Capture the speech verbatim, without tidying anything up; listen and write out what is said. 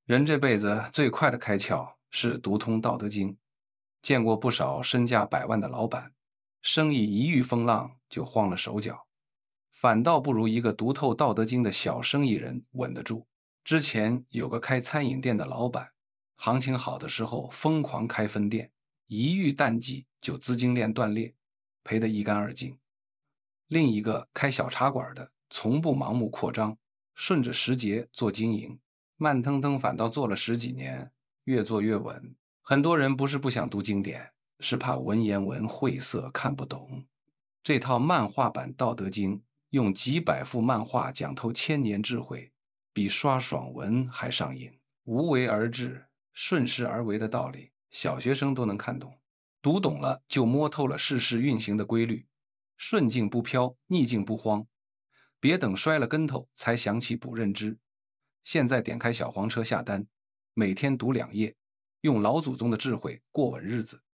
人这辈子最快的开窍是读通《道德经》，见过不少身价百万的老板，生意一遇风浪就慌了手脚，反倒不如一个读透《道德经》的小生意人稳得住。之前有个开餐饮店的老板，行情好的时候疯狂开分店，一遇淡季就资金链断裂，赔得一干二净。另一个开小茶馆的，从不盲目扩张，顺着时节做经营，慢腾腾反倒做了十几年，越做越稳。很多人不是不想读经典，是怕文言文晦涩看不懂。这套漫画版《道德经》用几百幅漫画讲透千年智慧，比刷爽文还上瘾。无为而治、顺势而为的道理，小学生都能看懂。读懂了，就摸透了世事运行的规律，顺境不飘，逆境不慌。别等摔了跟头才想起补认知。现在点开小黄车下单，每天读两页，用老祖宗的智慧过稳日子。